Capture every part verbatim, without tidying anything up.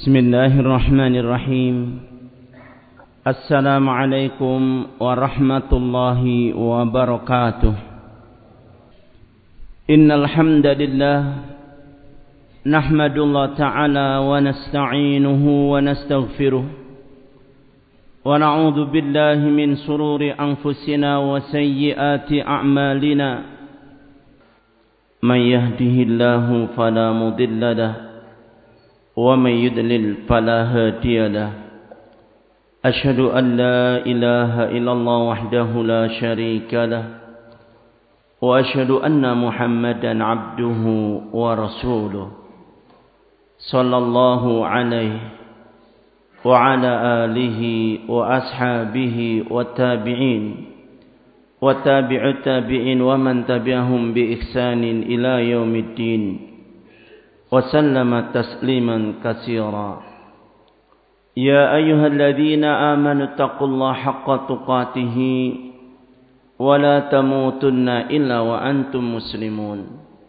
بسم الله الرحمن الرحيم السلام عليكم ورحمة الله وبركاته إن الحمد لله نحمد الله تعالى ونستعينه ونستغفره ونعوذ بالله من شرور أنفسنا وسيئات أعمالنا من يهده الله فلا مضل له ومن يضلل فلا هادي له أشهد أن لا إله إلا الله وحده لا شريك له وأشهد أن محمدا عبده ورسوله صلى الله عليه وعلى آله وأصحابه والتابعين وتابع التابعين ومن تبعهم بإحسان إلى يوم الدين وسلم تسليما كثيرا يا أيها الذين آمنوا اتقوا الله حق تقاته ولا تموتن إلا وأنتم مسلمون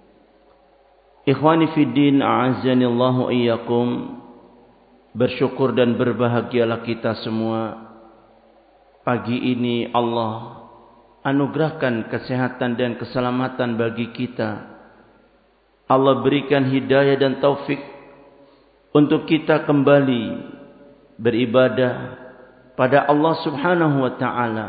Ikhwani fi din, a'azzani Allah wa iyyakum. Bersyukur dan berbahagialah kita semua. Pagi ini Allah anugerahkan kesehatan dan keselamatan bagi kita. Allah berikan hidayah dan taufik untuk kita kembali beribadah pada Allah Subhanahu wa ta'ala.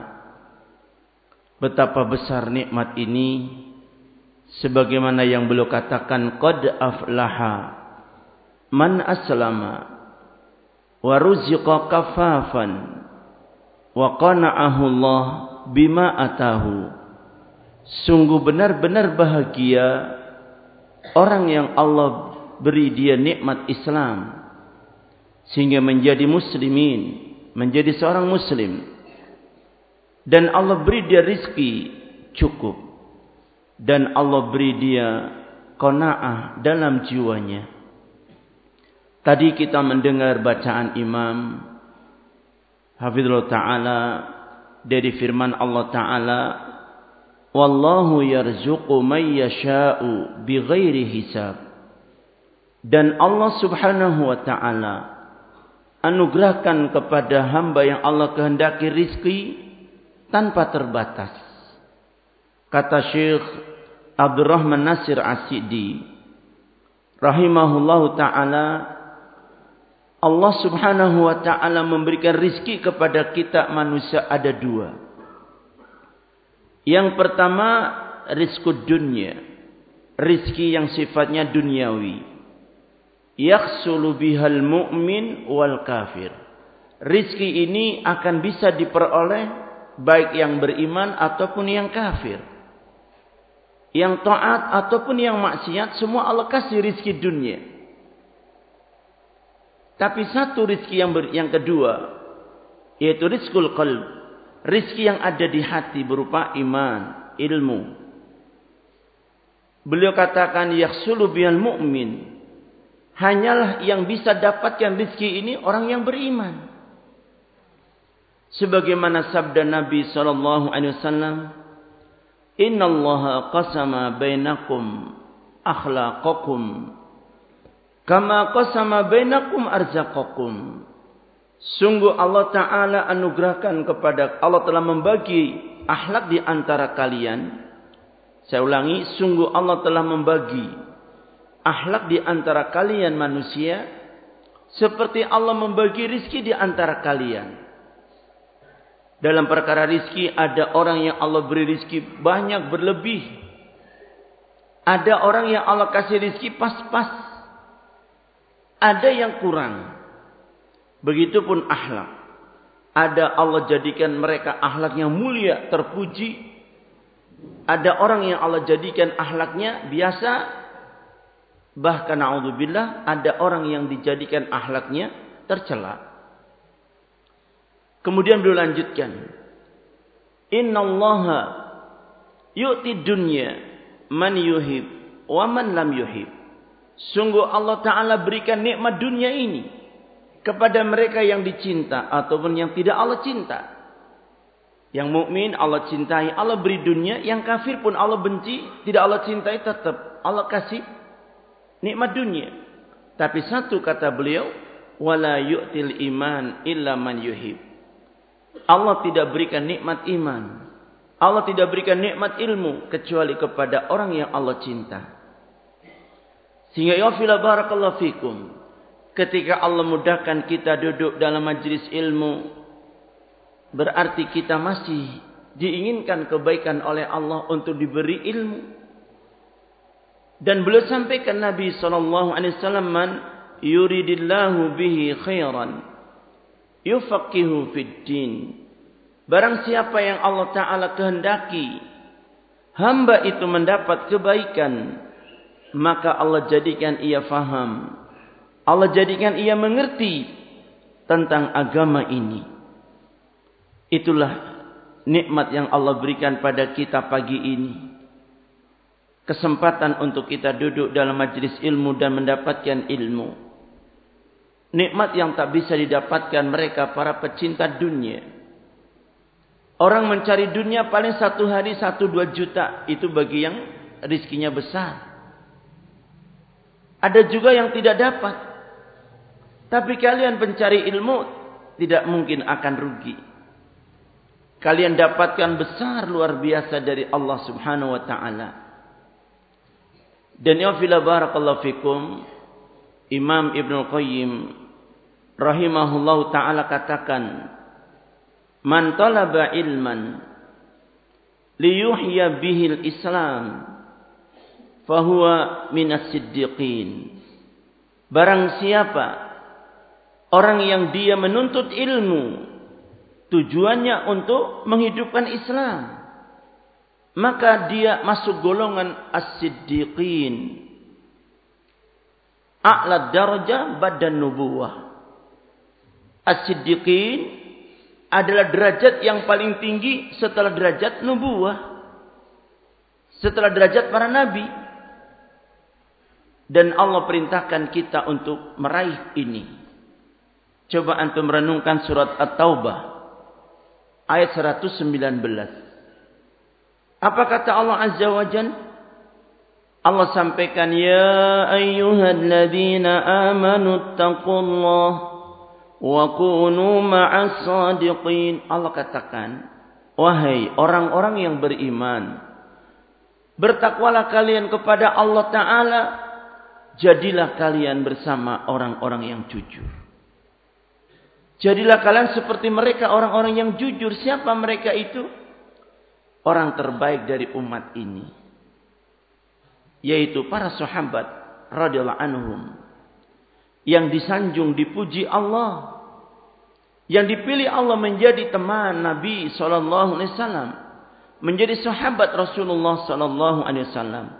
Betapa besar nikmat ini, sebagaimana yang beliau katakan, qad aflaha man aslama wa ruziqa kafafan wa qana'ahu Allah bima atahu. Sungguh benar-benar bahagia orang yang Allah beri dia nikmat Islam sehingga menjadi muslimin, menjadi seorang muslim, dan Allah beri dia rizki cukup, dan Allah beri dia qanaah dalam jiwanya. Tadi kita mendengar bacaan Imam Hafizullah Ta'ala dari firman Allah Ta'ala, wallahu yarzuqu man yasha'u bighairi hisab. Dan Allah Subhanahu wa ta'ala anugerahkan kepada hamba yang Allah kehendaki rizki tanpa terbatas. Kata Syekh Abdurrahman Nasir As-Sidi rahimahullahu ta'ala, Allah Subhanahu wa ta'ala memberikan rizki kepada kita manusia ada dua. Yang pertama, rizqud dunya, rizki yang sifatnya duniawi. Yakhsulu bihal mu'min wal kafir. Rizki ini akan bisa diperoleh baik yang beriman ataupun yang kafir, yang taat ataupun yang maksiat, semua Allah kasih rizki dunia. Tapi satu rizki yang, ber, yang kedua, yaitu rizqul qalb, rizki yang ada di hati berupa iman, ilmu. Beliau katakan yakhsulu bihal mu'min, hanyalah yang bisa dapatkan rizki ini orang yang beriman. Sebagaimana sabda Nabi sallallahu alaihi wasallam, innallaha qasama bainakum akhlaqakum kama qasama bainakum arzaqakum. Sungguh Allah Ta'ala anugerahkan kepada, Allah telah membagi akhlak di antara kalian. Saya ulangi, sungguh Allah telah membagi akhlak di antara kalian manusia seperti Allah membagi rizki di antara kalian. Dalam perkara rizki, ada orang yang Allah beri rizki banyak berlebih. Ada orang yang Allah kasih rizki pas-pas. Ada yang kurang. Begitupun akhlak. Ada Allah jadikan mereka akhlaknya mulia, terpuji. Ada orang yang Allah jadikan akhlaknya biasa. Bahkan na'udzubillah, ada orang yang dijadikan akhlaknya tercela. Kemudian beliau lanjutkan, innallaha yu'ti dunya man yuhib wa man lam yuhib. Sungguh Allah Ta'ala berikan nikmat dunia ini kepada mereka yang dicinta ataupun yang tidak Allah cinta. Yang mukmin Allah cintai, Allah beri dunia. Yang kafir pun Allah benci, tidak Allah cintai, tetap Allah kasih nikmat dunia. Tapi satu kata beliau, wala yu'til iman illa man yuhib. Allah tidak berikan nikmat iman, Allah tidak berikan nikmat ilmu kecuali kepada orang yang Allah cinta. Sehingga ya fila barakallahu fikum, ketika Allah mudahkan kita duduk dalam majlis ilmu, berarti kita masih diinginkan kebaikan oleh Allah untuk diberi ilmu. Dan beliau sampaikan Nabi sallallahu alaihi wasallam, man yuridillahu bihi khairan yufaqihu fid din. Barang siapa yang Allah Ta'ala kehendaki hamba itu mendapat kebaikan, maka Allah jadikan ia faham, Allah jadikan ia mengerti tentang agama ini. Itulah nikmat yang Allah berikan pada kita pagi ini. Kesempatan untuk kita duduk dalam majlis ilmu dan mendapatkan ilmu. Nikmat yang tak bisa didapatkan mereka para pecinta dunia. Orang mencari dunia paling satu hari satu dua juta. Itu bagi yang rizkinya besar. Ada juga yang tidak dapat. Tapi kalian pencari ilmu tidak mungkin akan rugi. Kalian dapatkan besar luar biasa dari Allah Subhanahu wa ta'ala. Dan ya fila barakallahu fikum, Imam Ibnu Qayyim rahimahullahu ta'ala katakan, man talaba ilman liyuhya bihil Islam fahuwa minas siddiqin. Barang siapa orang yang dia menuntut ilmu tujuannya untuk menghidupkan Islam, maka dia masuk golongan as-siddiqin, a'la darajah badan nubuwah. As-siddiqin adalah derajat yang paling tinggi setelah derajat nubuwah, setelah derajat para nabi. Dan Allah perintahkan kita untuk meraih ini. Coba antum renungkan surat At-Taubah ayat seratus sembilan belas. Apa kata Allah Azza wa Jalla? Allah sampaikan, ya ayyuhalladzina amanu taqullaha wa kunu ma'as shadiqin. Allah katakan, wahai orang-orang yang beriman, bertakwalah kalian kepada Allah Ta'ala, jadilah kalian bersama orang-orang yang jujur. Jadilah kalian seperti mereka, orang-orang yang jujur. Siapa mereka itu? Orang terbaik dari umat ini, yaitu para sahabat radhiyallahu anhum, yang disanjung, dipuji Allah, yang dipilih Allah menjadi teman Nabi sallallahu alaihi wasallam, menjadi sahabat Rasulullah sallallahu alaihi wasallam.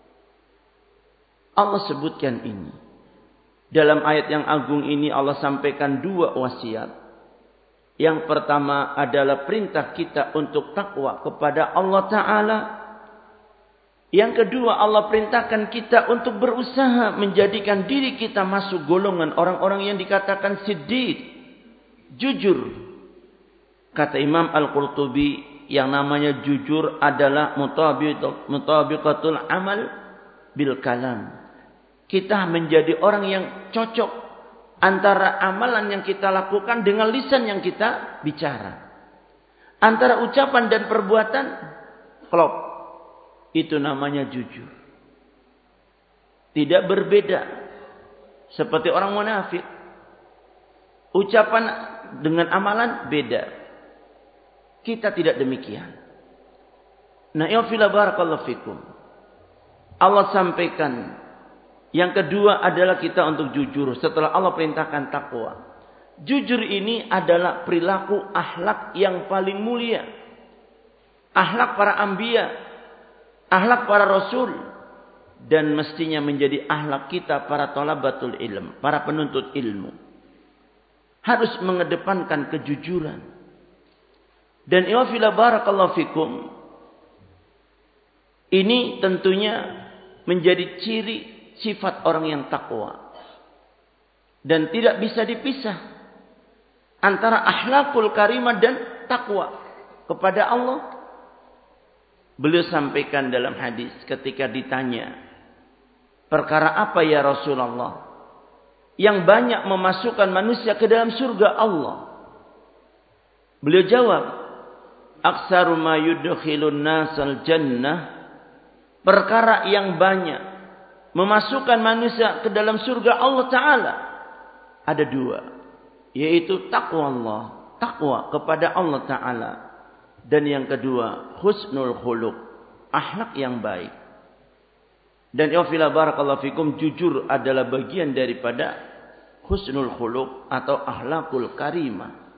Allah sebutkan ini. Dalam ayat yang agung ini Allah sampaikan dua wasiat. Yang pertama adalah perintah kita untuk takwa kepada Allah Ta'ala. Yang kedua, Allah perintahkan kita untuk berusaha menjadikan diri kita masuk golongan orang-orang yang dikatakan siddiq, jujur. Kata Imam Al-Qurtubi, yang namanya jujur adalah mutabiqatul amal bil kalam. Kita menjadi orang yang cocok antara amalan yang kita lakukan dengan lisan yang kita bicara. Antara ucapan dan perbuatan klop. Itu namanya jujur. Tidak berbeda seperti orang munafik. Ucapan dengan amalan beda. Kita tidak demikian. Nah, ya fila barakallahu fikum. Allah sampaikan, yang kedua adalah kita untuk jujur setelah Allah perintahkan takwa. Jujur ini adalah perilaku akhlak yang paling mulia. Akhlak para anbiya, akhlak para rasul, dan mestinya menjadi akhlak kita para thalabatul ilm, para penuntut ilmu. Harus mengedepankan kejujuran. Dan ya fila barakallahu fikum, ini tentunya menjadi ciri sifat orang yang takwa. Dan tidak bisa dipisah antara akhlakul karimah dan takwa kepada Allah. Beliau sampaikan dalam hadis ketika ditanya, perkara apa ya Rasulullah yang banyak memasukkan manusia ke dalam surga Allah? Beliau jawab, aktsaru ma yudkhilun nasal jannah, perkara yang banyak memasukkan manusia ke dalam surga Allah Ta'ala ada dua, yaitu taqwa Allah, takwa kepada Allah Ta'ala, dan yang kedua husnul khuluq, akhlak yang baik. Dan ya fila barakallahu fikum, jujur adalah bagian daripada husnul khuluq atau akhlakul karimah.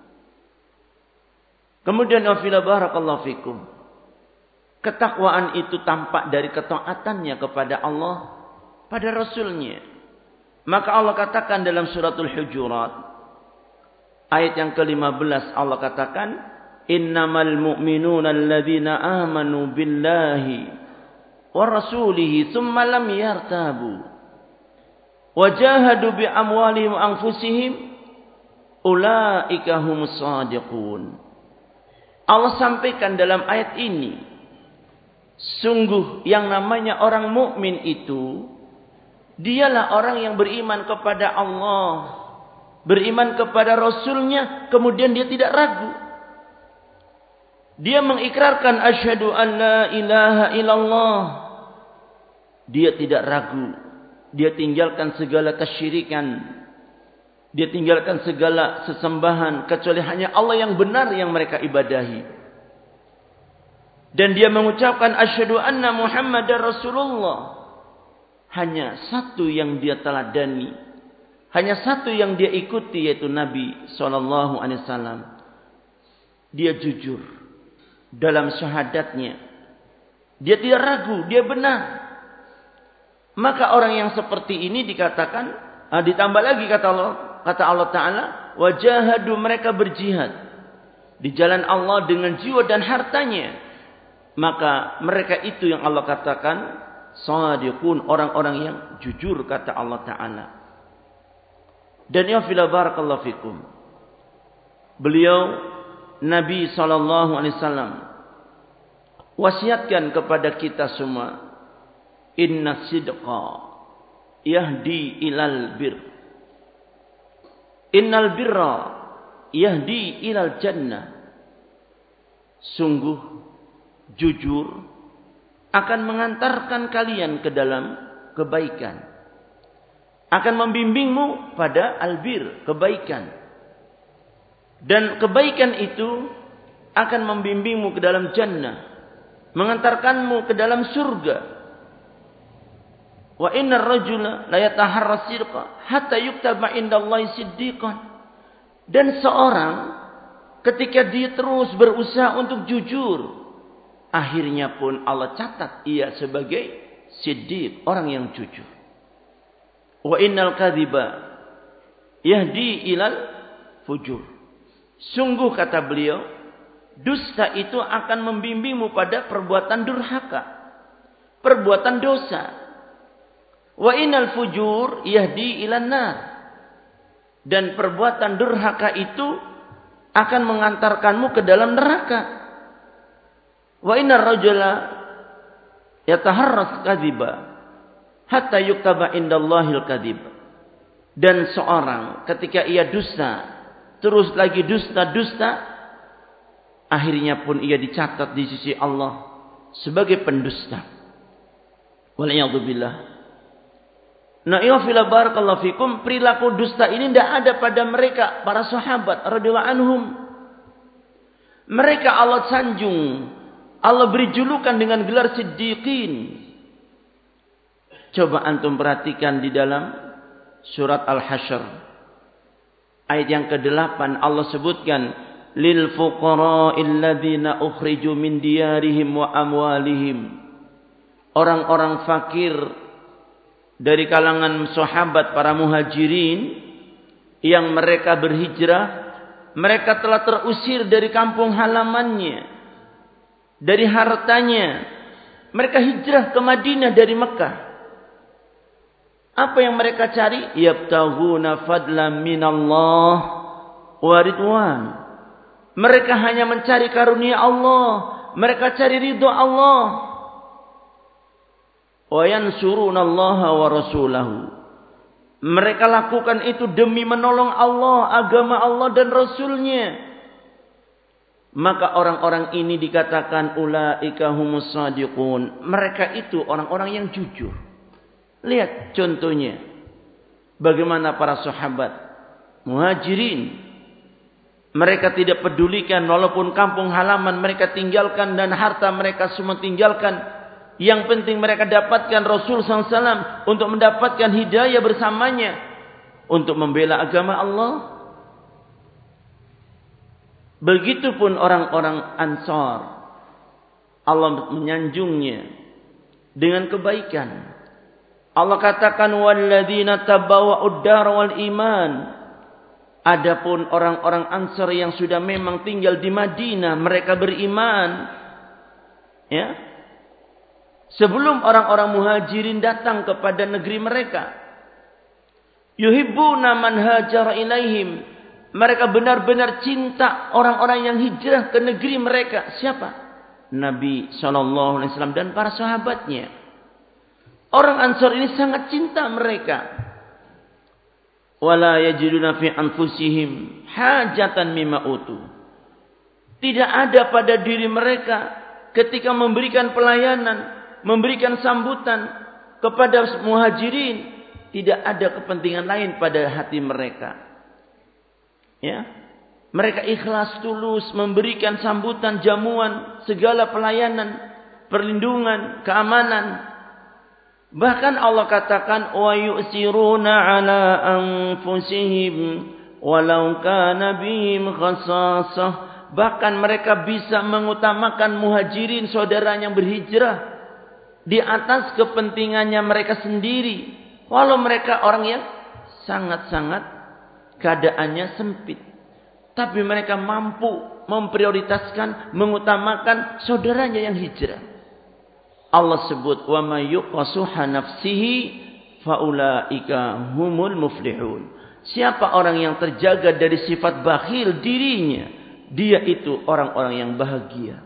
Kemudian ya fila barakallahu fikum, ketakwaan itu tampak dari ketaatannya kepada Allah, pada Rasulnya. Maka Allah katakan dalam suratul Hujurat ayat yang ke lima belas, Allah katakan, innamal mu'minuna alladzina amanu billahi wa rasulihi thumma lam yartabu wajahadu bi amwalihim wa anfusihim ulaika humus shadiqun. Allah sampaikan dalam ayat ini, sungguh yang namanya orang mukmin itu dialah orang yang beriman kepada Allah, beriman kepada Rasulnya, kemudian dia tidak ragu. Dia mengikrarkan asyhadu an la ilaha illallah. Dia tidak ragu. Dia tinggalkan segala kesyirikan. Dia tinggalkan segala sesembahan kecuali hanya Allah yang benar yang mereka ibadahi. Dan dia mengucapkan asyhadu anna Muhammadar Rasulullah. Hanya satu yang dia teladani, hanya satu yang dia ikuti, yaitu Nabi sallallahu alaihi wasallam. Dia jujur dalam syahadatnya. Dia tidak ragu, dia benar. Maka orang yang seperti ini dikatakan, ah, ditambah lagi kata Allah, kata Allah Ta'ala, wajahadu, mereka berjihad di jalan Allah dengan jiwa dan hartanya. Maka mereka itu yang Allah katakan shadiqun, orang-orang yang jujur, kata Allah Ta'ala. Dan ya fila barakallahu fikum, beliau Nabi sallallahu alaihi wasallam wasiatkan kepada kita semua, inna sidqa yahdi ilal bir, innal birra yahdi ilal jannah. Sungguh jujur akan mengantarkan kalian ke dalam kebaikan, akan membimbingmu pada albir, kebaikan. Dan kebaikan itu akan membimbingmu ke dalam jannah, mengantarkanmu ke dalam surga. Wa innar rajula la yataharra sidqa hatta yuktaba indallahi siddiqan. Dan seorang ketika dia terus berusaha untuk jujur, akhirnya pun Allah catat ia sebagai siddiq, orang yang jujur. Wa innal kadhiba yahdi ilal fujur. Sungguh kata beliau, dusta itu akan membimbingmu pada perbuatan durhaka, perbuatan dosa. Wa innal fujur yahdi ilan nar. Dan perbuatan durhaka itu akan mengantarkanmu ke dalam neraka. Wa innar rajula yataharras kadhiba hatta yuktaba indallahil kadhib. Dan seorang ketika ia dusta, terus lagi dusta-dusta, akhirnya pun ia dicatat di sisi Allah sebagai pendusta. Waliyadzubillah. Nah, ya fila barakallahu fikum, perilaku dusta ini tidak ada pada mereka, para sahabat radhiyallahu anhum. Mereka Allah sanjung, Allah beri julukan dengan gelar siddiqin. Coba antum perhatikan di dalam surat Al-Hasyr ayat yang kedelapan, Allah sebutkan lil fuqara'il ladzina ukhriju min diyarihim wa amwalihim. Orang-orang fakir dari kalangan sahabat para muhajirin yang mereka berhijrah, mereka telah terusir dari kampung halamannya, dari hartanya. Mereka hijrah ke Madinah dari Mekah. Apa yang mereka cari? Yabtaghuna fadlan minallah wa ridwan. Mereka hanya mencari karunia Allah, mereka cari ridha Allah. Wa yansurunallaha wa rasulahu. Mereka lakukan itu demi menolong Allah, agama Allah dan Rasulnya. Maka orang-orang ini dikatakan ulaika humus shadiqun. Mereka itu orang-orang yang jujur. Lihat contohnya. Bagaimana para sahabat Muhajirin. Mereka tidak pedulikan walaupun kampung halaman mereka tinggalkan dan harta mereka semua tinggalkan. Yang penting mereka dapatkan Rasul sallallahu alaihi wasallam untuk mendapatkan hidayah bersamanya. Untuk membela agama Allah. Begitupun orang-orang Ansar. Allah menyanjungnya dengan kebaikan. Allah katakan walladzina tabawwa'ud dar wal iman. Adapun orang-orang Ansar yang sudah memang tinggal di Madinah, mereka beriman. Ya. Sebelum orang-orang Muhajirin datang kepada negeri mereka. Yuhibbuna man hajara ilaihim. Mereka benar-benar cinta orang-orang yang hijrah ke negeri mereka. Siapa? Nabi shallallahu alaihi wasallam dan para sahabatnya. Orang Ansar ini sangat cinta mereka. Wala yajiduna fi anfusihim hajatan mimma utu. Tidak ada pada diri mereka ketika memberikan pelayanan, memberikan sambutan kepada Muhajirin, tidak ada kepentingan lain pada hati mereka. Ya, mereka ikhlas tulus memberikan sambutan, jamuan, segala pelayanan, perlindungan, keamanan. Bahkan Allah katakan wa yu'siruna ala anfusihim walau kana bihim khassasah. Bahkan mereka bisa mengutamakan Muhajirin, saudaranya yang berhijrah, di atas kepentingannya mereka sendiri. Walau mereka orang yang sangat-sangat keadaannya sempit. Tapi mereka mampu memprioritaskan, mengutamakan saudaranya yang hijrah. Allah sebut, وَمَا يُقَصُحَ نَفْسِهِ فَأُولَٰئِكَ هُمُ الْمُفْلِحُونَ. Siapa orang yang terjaga dari sifat bakhil dirinya, dia itu orang-orang yang bahagia.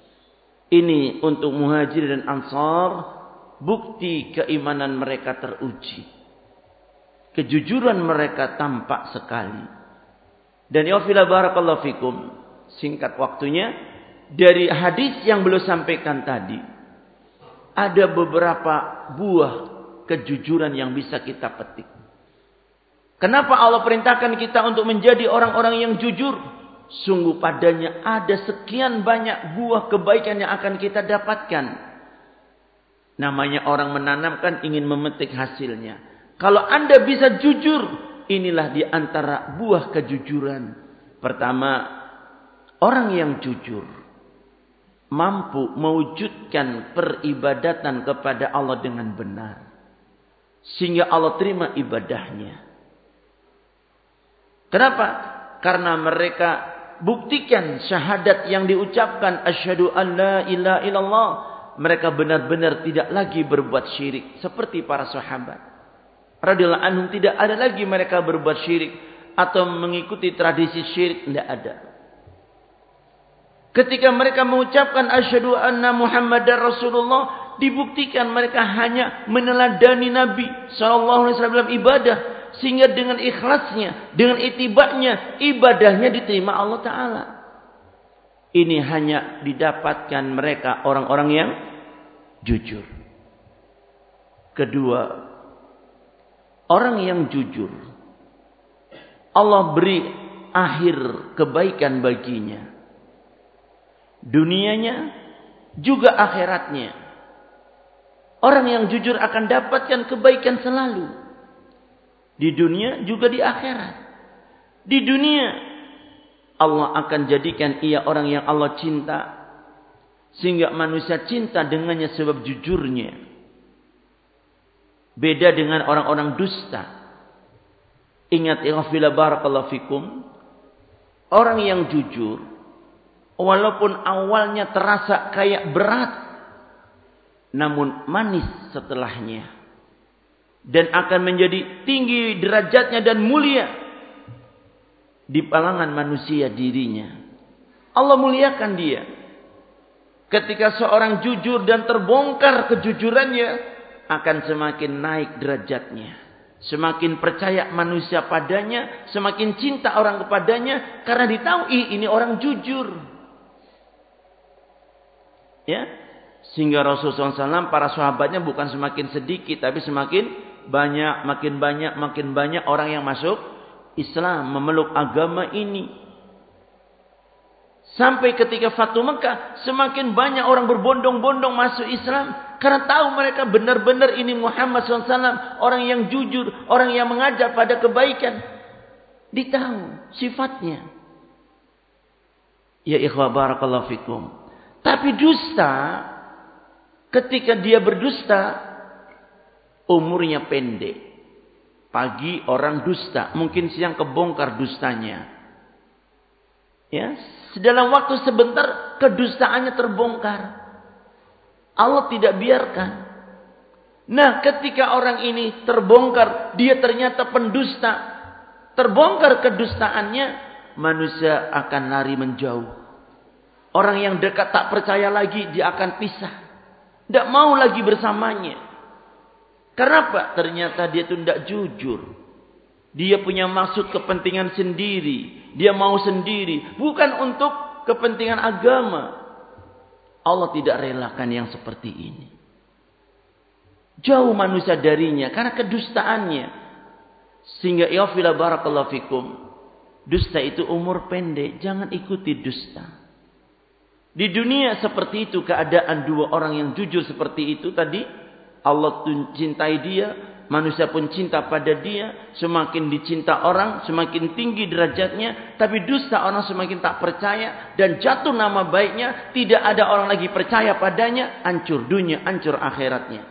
Ini untuk Muhajirin dan Ansar, bukti keimanan mereka teruji. Kejujuran mereka tampak sekali. Dan ya fila barakallahu fikum, singkat waktunya, dari hadis yang beliau sampaikan tadi, ada beberapa buah kejujuran yang bisa kita petik. Kenapa Allah perintahkan kita untuk menjadi orang-orang yang jujur? Sungguh padanya ada sekian banyak buah kebaikan yang akan kita dapatkan. Namanya orang menanamkan ingin memetik hasilnya. Kalau Anda bisa jujur, inilah di antara buah kejujuran. Pertama, orang yang jujur mampu mewujudkan peribadatan kepada Allah dengan benar, sehingga Allah terima ibadahnya. Kenapa? Karena mereka buktikan syahadat yang diucapkan asyhadu an la ilaha illallah. Mereka benar-benar tidak lagi berbuat syirik seperti para sahabat radhiyallahu anhum. Tidak ada lagi mereka berbuat syirik atau mengikuti tradisi syirik, tidak ada. Ketika mereka mengucapkan asyhadu anna Muhammadar Rasulullah, dibuktikan mereka hanya meneladani Nabi sallallahu alaihi wasallam dalam ibadah, sehingga dengan ikhlasnya, dengan itibaknya, ibadahnya diterima Allah Ta'ala. Ini hanya didapatkan mereka orang-orang yang jujur. Kedua, orang yang jujur, Allah beri akhir kebaikan baginya. Dunianya juga akhiratnya. Orang yang jujur akan dapatkan kebaikan selalu. Di dunia juga di akhirat. Di dunia Allah akan jadikan ia orang yang Allah cinta, sehingga manusia cinta dengannya sebab jujurnya. Beda dengan orang-orang dusta. Ingat ikhwafillah barakallahu fikum, orang yang jujur walaupun awalnya terasa kayak berat, namun manis setelahnya, dan akan menjadi tinggi derajatnya dan mulia di kalangan manusia dirinya. Allah muliakan dia. Ketika seorang jujur dan terbongkar kejujurannya, akan semakin naik derajatnya. Semakin percaya manusia padanya, semakin cinta orang kepadanya, karena ditahu ini orang jujur. Ya, sehingga Rasulullah shallallahu alaihi wasallam para sahabatnya bukan semakin sedikit, tapi semakin banyak, makin banyak, makin banyak orang yang masuk Islam, memeluk agama ini. Sampai ketika Fathu Mekah, semakin banyak orang berbondong-bondong masuk Islam. Karena tahu mereka benar-benar ini Muhammad shallallahu alaihi wasallam. Orang yang jujur, orang yang mengajar pada kebaikan. Ditahu sifatnya. Ya ikhwah barakallahu fikum. Tapi dusta, ketika dia berdusta, umurnya pendek. Pagi orang dusta, mungkin siang kebongkar dustanya. Ya, dalam waktu sebentar kedustaannya terbongkar. Allah tidak biarkan. Nah, ketika orang ini terbongkar, dia ternyata pendusta, terbongkar kedustaannya, manusia akan lari menjauh. Orang yang dekat tak percaya lagi, dia akan pisah. Tidak mau lagi bersamanya. Kenapa? Ternyata dia itu tidak jujur. Dia punya maksud kepentingan sendiri. Dia mau sendiri. Bukan untuk kepentingan agama. Allah tidak relakan yang seperti ini. Jauh manusia darinya. Karena kedustaannya. Sehingga ya fila barakallahu fikum. Dusta itu umur pendek. Jangan ikuti dusta. Di dunia seperti itu. Keadaan dua orang yang jujur seperti itu tadi. Allah cintai dia. Manusia pun cinta pada dia. Semakin dicinta orang, semakin tinggi derajatnya. Tapi dusta orang semakin tak percaya. Dan jatuh nama baiknya. Tidak ada orang lagi percaya padanya. Hancur dunia, hancur akhiratnya.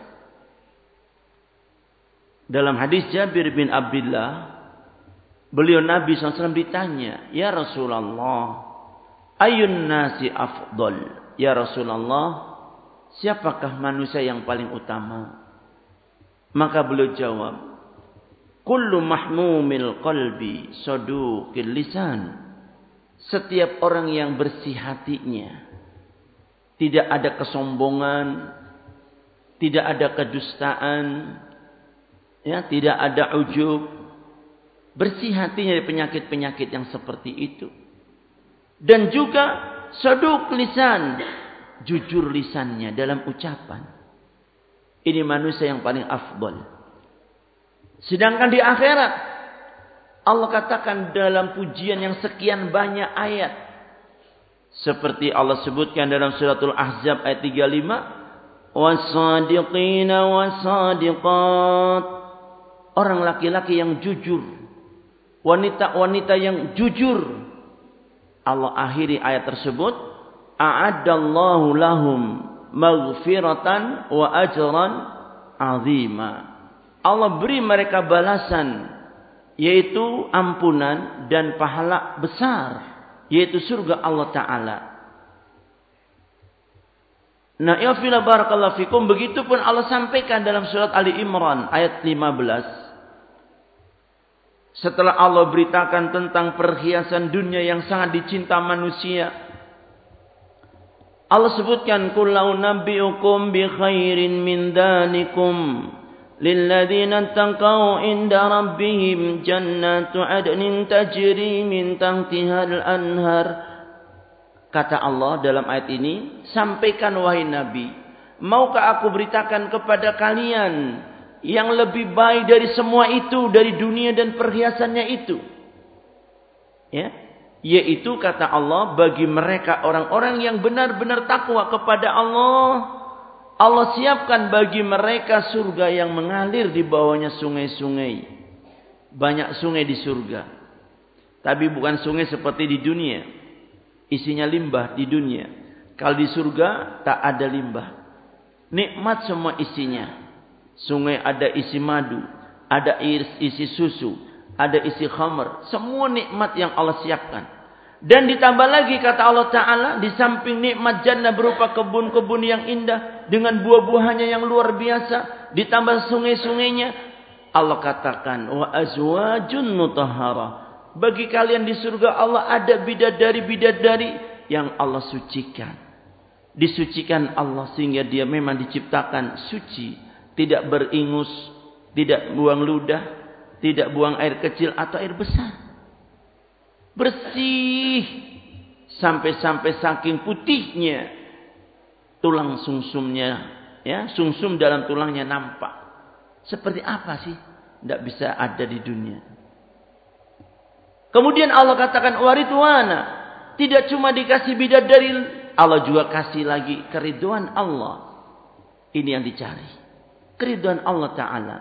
Dalam hadis Jabir bin Abdullah. Beliau Nabi shallallahu alaihi wasallam ditanya. Ya Rasulullah. Ayun nasi afdol. Ya Rasulullah. Siapakah manusia yang paling utama? Maka beliau jawab, kullu mahmumil qalbi saduqil lisan. Setiap orang yang bersih hatinya, tidak ada kesombongan, tidak ada kedustaan, ya, tidak ada ujub. Bersih hatinya dari penyakit-penyakit yang seperti itu. Dan juga saduq lisan, jujur lisannya dalam ucapan. Ini manusia yang paling afdal. Sedangkan di akhirat, Allah katakan dalam pujian yang sekian banyak ayat. Seperti Allah sebutkan dalam suratul Ahzab ayat tiga puluh lima. Wasadiqina wasadiqat. Orang laki-laki yang jujur. Wanita-wanita yang jujur. Allah akhiri ayat tersebut. A'addallahu lahum maghfiratan wa ajran azima. Allah beri mereka balasan, yaitu ampunan dan pahala besar, yaitu surga Allah Ta'ala. Nah, ya fila barakallahu fikum, begitu pun Allah sampaikan dalam surat Ali Imran ayat lima belas. Setelah Allah beritakan tentang perhiasan dunia yang sangat dicinta manusia, Allah sebutkan kullau nabiyukum bi khairin min danikum lilladzina taqaw inda rabbihim jannatu adnin tajri min tahtihal anhar. Kata Allah dalam ayat ini, sampaikan wahai Nabi, maukah aku beritakan kepada kalian yang lebih baik dari semua itu, dari dunia dan perhiasannya itu? Ya. Yaitu kata Allah, bagi mereka orang-orang yang benar-benar takwa kepada Allah, Allah siapkan bagi mereka surga yang mengalir di bawahnya sungai-sungai. Banyak sungai di surga. Tapi bukan sungai seperti di dunia. Isinya limbah di dunia. Kalau di surga tak ada limbah. Nikmat semua isinya. Sungai ada isi madu, ada isi susu, ada isi khamr. Semua nikmat yang Allah siapkan. Dan ditambah lagi kata Allah Ta'ala, di samping nikmat jannah berupa kebun-kebun yang indah dengan buah-buahannya yang luar biasa, ditambah sungai-sungainya, Allah katakan wa azwajun mutahharah. Bagi kalian di surga Allah ada bidadari-bidadari yang Allah sucikan. Disucikan Allah sehingga dia memang diciptakan suci, tidak beringus, tidak buang ludah, tidak buang air kecil atau air besar. Bersih sampai-sampai saking putihnya tulang sumsumnya, ya, sumsum dalam tulangnya nampak. Seperti apa sih? Tidak bisa ada di dunia. Kemudian Allah katakan waridwana, tidak cuma dikasih bidadari, Allah juga kasih lagi keriduan Allah. Ini yang dicari, keriduan Allah Ta'ala.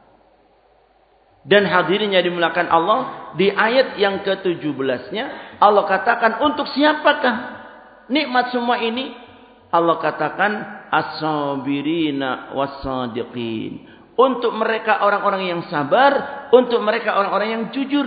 Dan hadirin yang dimuliakan Allah, di ayat yang ke tujuh belas-nya Allah katakan untuk siapakah nikmat semua ini? Allah katakan as-sabirina was-sadiqin. Untuk mereka orang-orang yang sabar, untuk mereka orang-orang yang jujur.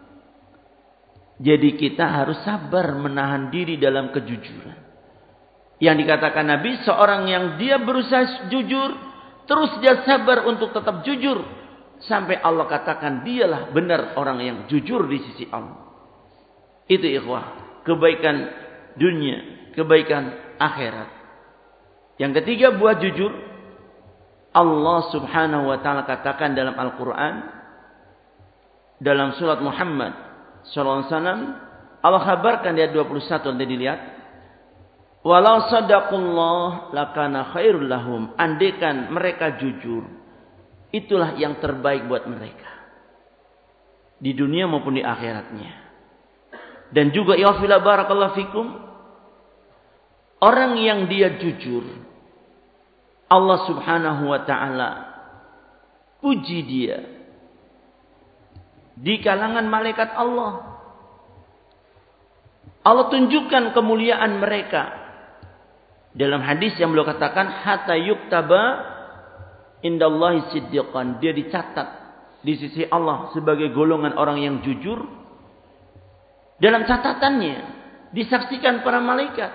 Jadi kita harus sabar menahan diri dalam kejujuran. Yang dikatakan Nabi, seorang yang dia berusaha jujur, terus dia sabar untuk tetap jujur, sampai Allah katakan dialah benar orang yang jujur di sisi Allah. Itu ikhwah, kebaikan dunia, kebaikan akhirat. Yang ketiga, buat jujur, Allah Subhanahu wa taala katakan dalam Al-Qur'an, dalam surat Muhammad sallallahu alaihi wasallam, Allah kabarkan di ayat dua puluh satu, nanti dilihat. Walau sadaqullah lakana khairul lahum. Andaikan mereka jujur, itulah yang terbaik buat mereka di dunia maupun di akhiratnya. Dan juga ya fila barakallahu fikum, orang yang dia jujur, Allah Subhanahu wa taala puji dia di kalangan malaikat Allah. Allah tunjukkan kemuliaan mereka. Dalam hadis yang beliau katakan hatta yuktaba indallahi siddiqan, dia dicatat di sisi Allah sebagai golongan orang yang jujur. Dalam catatannya disaksikan para malaikat,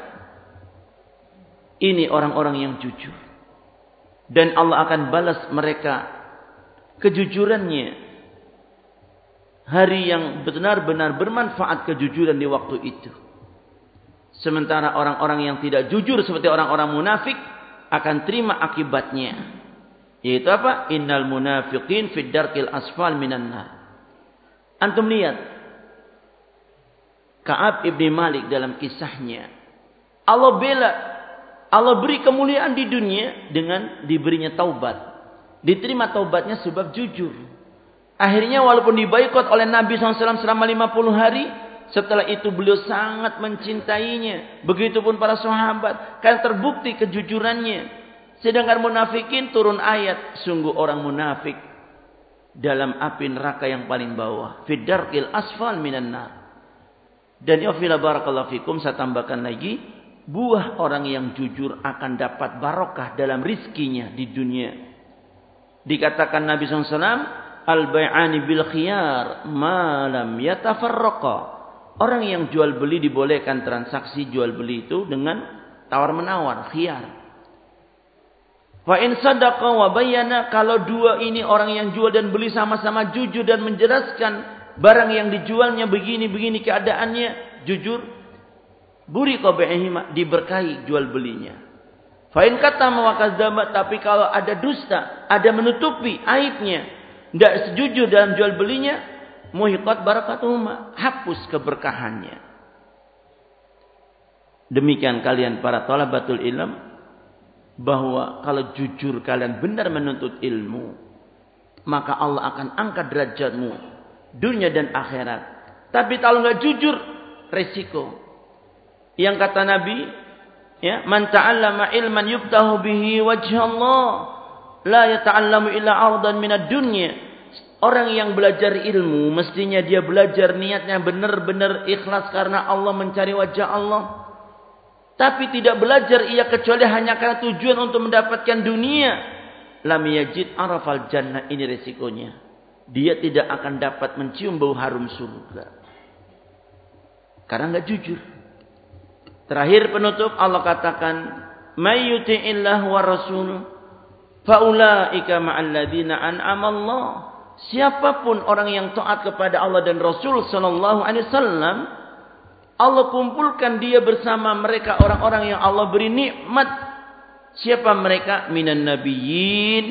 ini orang-orang yang jujur, dan Allah akan balas mereka kejujurannya, hari yang benar-benar bermanfaat kejujuran di waktu itu. Sementara orang-orang yang tidak jujur seperti orang-orang munafik akan terima akibatnya. Yaitu apa? Innal munafiqin fid darkil asfal minan nar. Antum lihat Ka'ab ibn Malik dalam kisahnya. Allah bela, Allah beri kemuliaan di dunia dengan diberinya taubat. Diterima taubatnya sebab jujur. Akhirnya walaupun diboikot oleh Nabi shallallahu alaihi wasallam selama lima puluh hari, setelah itu beliau sangat mencintainya. Begitupun para sahabat, karena terbukti kejujurannya. Sedangkan munafikin turun ayat, sungguh orang munafik dalam api neraka yang paling bawah, fid darkil asfal minan nar. Dan ya fila barakallahu fikum, saya tambahkan lagi, buah orang yang jujur akan dapat barokah dalam rizkinya di dunia. Dikatakan Nabi shallallahu alaihi wasallam, al-bai'ani bil khiyar ma lam yatafarraqa. Orang yang jual beli dibolehkan transaksi jual beli itu dengan tawar menawar, khiyar. Fa in sadaqa wa bayyana, kalau dua ini orang yang jual dan beli sama-sama jujur dan menjelaskan barang yang dijualnya begini-begini keadaannya, jujur, buriqa bai'ihima, diberkahi jual belinya. Fa in katama wa kadzdzaba, tapi kalau ada dusta, ada menutupi aibnya, tidak sejujur dalam jual belinya, muhiqat barakatuhuma, hapus keberkahannya. Demikian kalian para thalabatul ilm, bahwa kalau jujur kalian benar menuntut ilmu, maka Allah akan angkat derajatmu dunia dan akhirat. Tapi kalau enggak jujur, resiko. Yang kata Nabi, ya, man ta'allama ilman yubtahu bihi wajhallah, la yata'allamu illa 'ardan minad dunya. Orang yang belajar ilmu, mestinya dia belajar niatnya benar-benar ikhlas karena Allah, mencari wajah Allah. Tapi tidak belajar ia kecuali hanya karena tujuan untuk mendapatkan dunia. Lam yajid arafal jannah, ini resikonya. Dia tidak akan dapat mencium bau harum surga. Karena enggak jujur. Terakhir penutup, Allah katakan, may yuti'illah wa rasul fa ulaika ma'al ladzina an'ama Allah. Siapapun orang yang taat kepada Allah dan Rasul sallallahu alaihi wasallam, Allah kumpulkan dia bersama mereka orang-orang yang Allah beri nikmat. Siapa mereka? Minan nabiyyin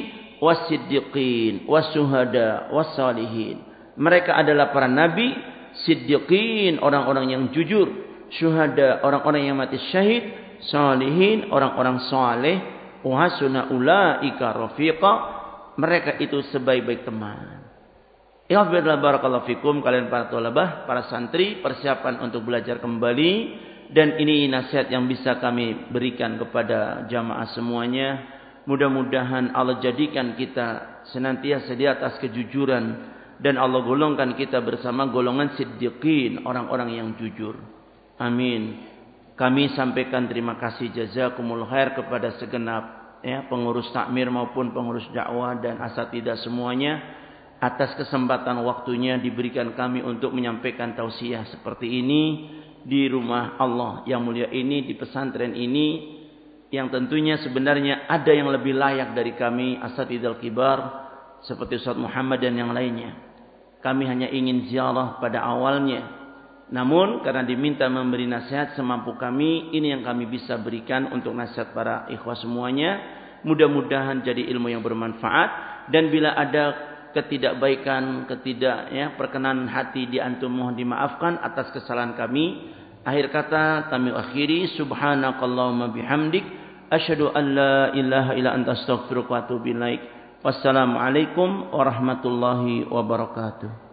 was-siddiqin, was-syuhada, was-salihin. Mereka adalah para nabi, siddiqin, orang-orang yang jujur, syuhada, orang-orang yang mati syahid, salihin, orang-orang saleh, wa hasuna ulaika rafiqa, mereka itu sebaik-baik teman. Ya barakallahu fikum, kalian para thalabah, para santri, persiapan untuk belajar kembali, dan ini nasihat yang bisa kami berikan kepada jamaah semuanya. Mudah-mudahan Allah jadikan kita senantiasa di atas kejujuran, dan Allah golongkan kita bersama golongan siddiqin, orang-orang yang jujur. Amin. Kami sampaikan terima kasih jazakumul khair kepada segenap ya, pengurus takmir maupun pengurus dakwah dan asatidzah semuanya atas kesempatan waktunya diberikan kami untuk menyampaikan tausiah seperti ini di rumah Allah yang mulia ini, di pesantren ini, yang tentunya sebenarnya ada yang lebih layak dari kami asatidzal kibar seperti Ustaz Muhammad dan yang lainnya. Kami hanya ingin ziarah pada awalnya, namun karena diminta memberi nasihat semampu kami, ini yang kami bisa berikan untuk nasihat para ikhwah semuanya. Mudah-mudahan jadi ilmu yang bermanfaat, dan bila ada ketidakbaikan, ketidak ya, perkenan hati di antum mohon dimaafkan atas kesalahan kami. Akhir kata kami akhiri, subhanakallahumma bihamdik, asyhadu an la ilaha illa anta astaghfiruka wa atubu ilaik. Wassalamualaikum warahmatullahi wabarakatuh.